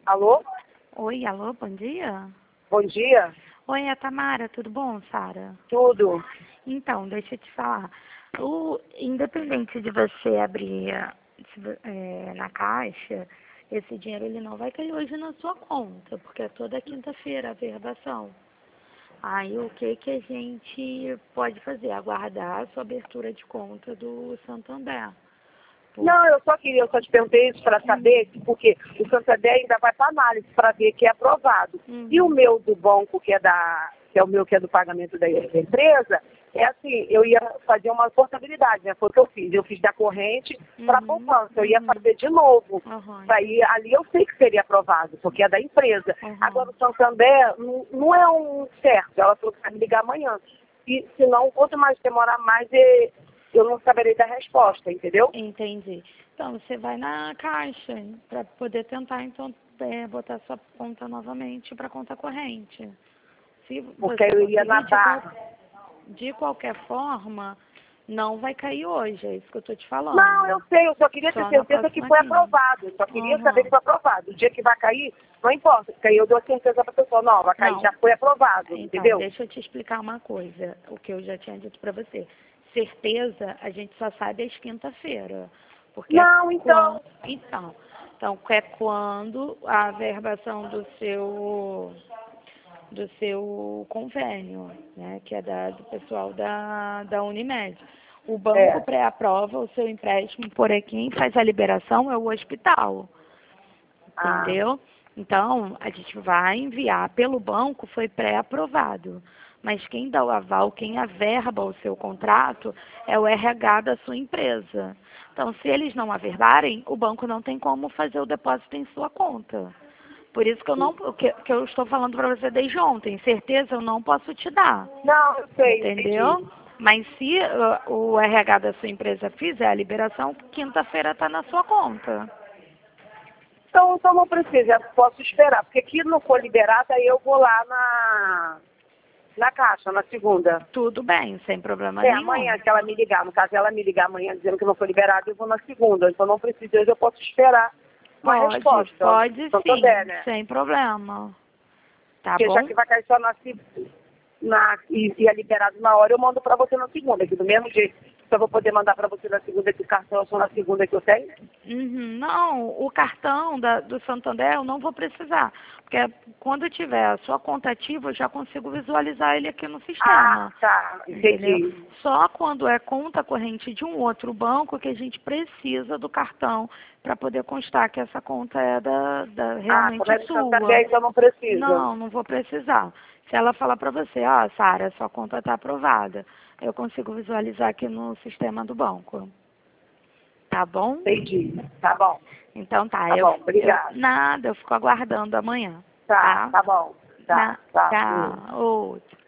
Alô? Oi, alô, bom dia. Bom dia? Oi, é a Tamara, tudo bom, Sara? Tudo. Então, deixa eu te falar. Independente de você abrir na caixa, esse dinheiro ele não vai cair hoje na sua conta, porque é toda quinta-feira a verbação. Aí o que que a gente pode fazer? Aguardar a sua abertura de conta do Santander. Não, eu só te perguntei isso para saber, porque o Santander ainda vai para análise para ver que é aprovado. E o meu do banco, que é o meu que é do pagamento da empresa, é assim, eu ia fazer uma portabilidade, né? Foi o que eu fiz. Eu fiz da corrente para a poupança. Eu ia fazer de novo. Aí, ali eu sei que seria aprovado, porque é da empresa. Agora o Santander não é um certo. Ela falou que vai me ligar amanhã. E senão, quanto mais demorar mais, eu não saberei da resposta, entendeu? Entendi. Então, você vai na caixa para poder tentar, então, botar sua conta novamente para conta corrente. Se Porque você eu iria conseguir, nadar. de qualquer forma, não vai cair hoje, é isso que eu estou te falando. Não, eu sei, eu só queria ter Só na certeza que próxima foi quinta. aprovado. Eu só queria saber que foi aprovado. O dia que vai cair, não importa, porque aí eu dou a certeza para a pessoa, não, vai cair, Não. já foi aprovado, Então, entendeu? deixa eu te explicar uma coisa, o que eu já tinha dito para você. Certeza, a gente só sabe às quinta-feira. Porque Não, então. Então, é quando a verbação do seu convênio, né, que é do pessoal da Unimed. O banco pré-aprova o seu empréstimo, porém quem faz a liberação é o hospital, entendeu? Então, a gente vai enviar pelo banco, foi pré-aprovado. Mas quem dá o aval, quem averba o seu contrato, é o RH da sua empresa. Então, se eles não averbarem, o banco não tem como fazer o depósito em sua conta. Por isso que eu não, que eu estou falando para você desde ontem. Certeza eu não posso te dar. Não, eu sei, Entendeu? entendi. Mas se o RH da sua empresa fizer a liberação, quinta-feira está na sua conta. Então não precisa, eu posso esperar, porque aqui não for liberado, aí eu vou lá na caixa, na segunda. Tudo bem, sem problema nenhum. Amanhã que ela me ligar, no caso ela me ligar amanhã dizendo que não foi liberado, eu vou na segunda. Então não precisa, hoje eu posso esperar uma resposta. Pode sim, Né? sem problema. Tá Porque bom? já que vai cair só e é liberado na hora, eu mando para você na segunda, que do mesmo jeito que eu vou poder mandar para você na segunda esse cartão, só na segunda que eu tenho. Não, o cartão do Santander eu não vou precisar. Porque quando eu tiver a sua conta ativa, eu já consigo visualizar ele aqui no sistema. Ah, tá, entendi. Entendeu? Só quando é conta corrente de um outro banco que a gente precisa do cartão para poder constar que essa conta é realmente como é do sua. Santander, então não precisa. Não vou precisar. Se ela falar para você, Sara, sua conta está aprovada, eu consigo visualizar aqui no sistema do banco. Tá bom? Entendi. Tá bom. Então tá. Tá bom, obrigada. Nada, eu fico aguardando amanhã. Tá bom. Tá. Tchau. Outro.